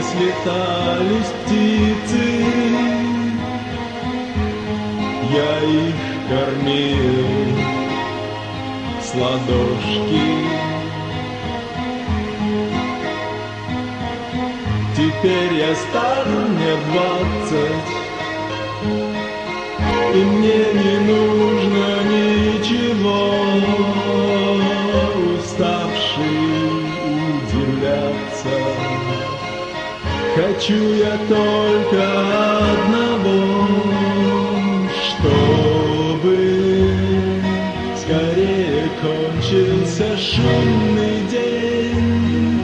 слетались птицы, я их кормил с ладошки. Теперь я стар, мне 20, и мне не нужно ничего, уставший удивляться. Хочу я только одного, чтобы скорее кончился шумный день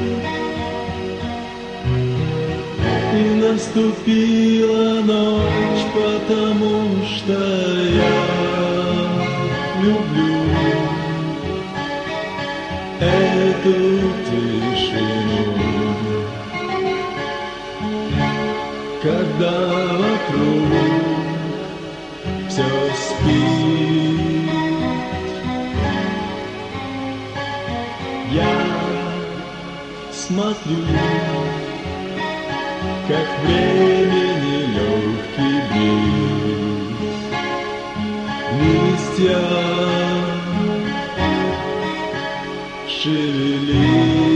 и наступила ночь, потому что я люблю эту тишину, когда вокруг все спит. Я смотрю, как времени легкий бриз, листья шевелит.